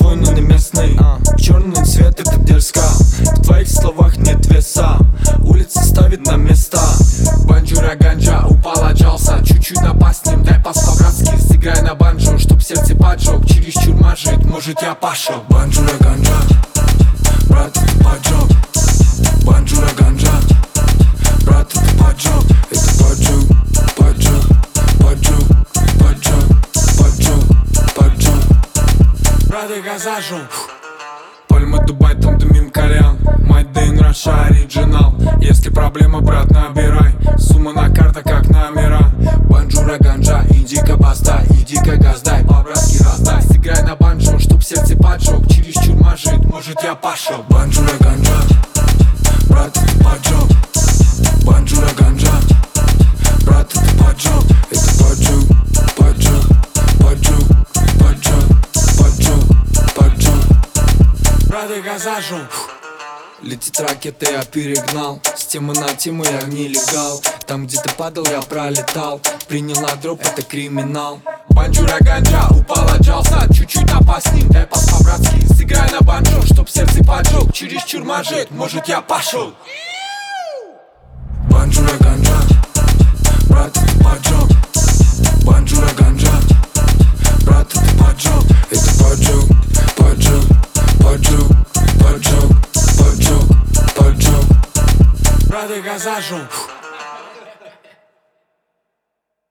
свой, но не местный. Черный цвет, это дерзко. В твоих словах нет веса. Улица ставит на места. Банджура ганджа, упал, отжался. Чуть-чуть напасть с ним, дай пас по-братски. Сыграй на банджо, чтоб сердце поджег. Чересчур мажет, может я пошел. Банджура ганджа, брат, это поджог. Банджура ганджа, брат, это поджог. Это поджог, поджог, поджог, поджог, поджог, поджог. Брат, я зажег. Пальма, Дубай, там дымим кальян. Мать Дэйн, Раша, оригинал. Если проблема, брат, набирай. Сумма на картах, как номера. Банджура ганджа, иди-ка баста, иди-ка газдай. По-братски раздай, сыграй на банджо, чтоб сердце поджег. Чересчур мажет, может я пошел. Банджура ганджа, брат, это поджог. Банджура ганджа, брат, это поджог. Это поджог, поджог, поджог, поджог, поджог, поджог. Брат, я зажег. Летит ракета, я перегнал. С темы на тему я нелегал. Там, где ты падал, я пролетал. Принял на дроп, это криминал. Банджура ганджа, упал, отжался. Чуть-чуть напасть с ним, дай пас по-братски. Сыграй на банджо, чтоб сердце поджег. Чересчур мажет, может я пошел. Банджура ганджа, брат, это поджог. Банджура ганджа, брат, это поджог. Это поджог, поджог, поджог, поджог, поджог, поджог. Брат, я зажег.